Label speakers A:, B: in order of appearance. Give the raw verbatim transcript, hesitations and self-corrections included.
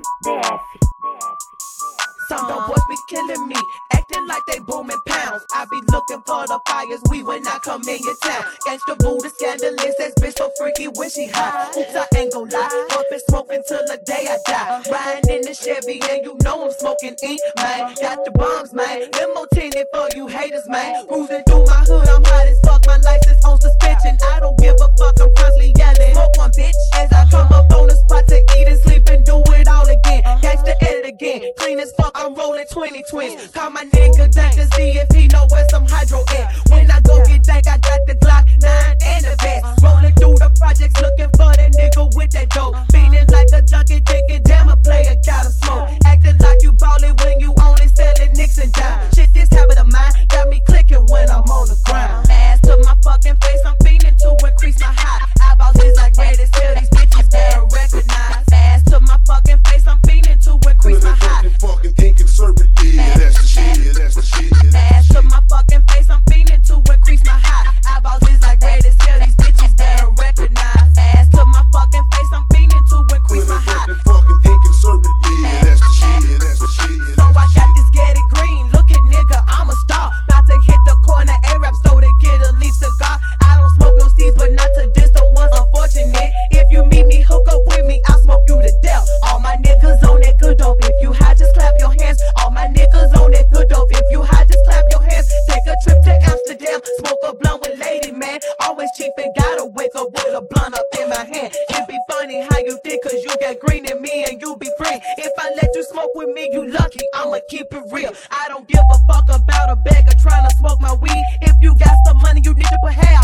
A: D F.
B: Some dumb boys be killing me, acting like they booming pounds. I be looking for the fires, we when I come in your town. Gangsta Buddha scandalous, that bitch so freaky when she high. Oops, I ain't gon' lie, up and smoking till the day I die. Riding in the Chevy and you know I'm smoking ink, man. Got the bombs, man, limo tinted for you haters, man. Cruising through my hood, I'm hot as fuck, my license on suspension. I don't give a fuck, I'm constantly yelling. Smoke one, bitch, as I come up on the spot to eat and sleep and do it all again. Gangsta at it again, clean as fuck, I'm rolling twenty twins. Call my nigga Dank to see if he know where some hydro at. When I go get Dank, I got the Glock nine and the vest. Rolling through the projects looking for that nigga with that dope. Feeling like a junkie, thinking damn a player gotta smoke. Acting like you ballin' when you only selling nicks and dimes. Shit, this habit of mine got me clicking when I'm on the ground. Ass to my fucking face, I'm feeling to increase my high. Eyeballs is like red, and still these bitches better recognize. Ass to my fucking face, I'm feeling to increase my high.
C: Fucking inconservative, yeah, that's the shit, yeah, that's the shit.
B: Ass to my fucking face, I'm feeling to increase my high. Eyeballs is like red, and still these bitches better recognize. Ass to my fucking face, I'm feeling to increase my high.
C: Fucking inconservative, yeah, that's the shit, yeah, that's the shit.
B: So I got this get it green, look at nigga, I'm a star. About to hit the corner A-rap store to get a leaf cigar. I don't smoke no seeds, but not to diss the ones unfortunate. If you meet me, hook up with me, I'll smoke you to death. All my niggas on that good dope, if you high, just clap your hands. All my niggas on that good dope, if you high, just clap your hands. Take a trip to Amsterdam, smoke a blunt with Lady Man. Always cheap and gotta wake up with a blunt up in my hand. It be funny how you think, cause you got green in me and you be free. If I let you smoke with me, you lucky, I'ma keep it real. I don't give a fuck about a bag of trying to smoke my weed. If you got some money, you need to put half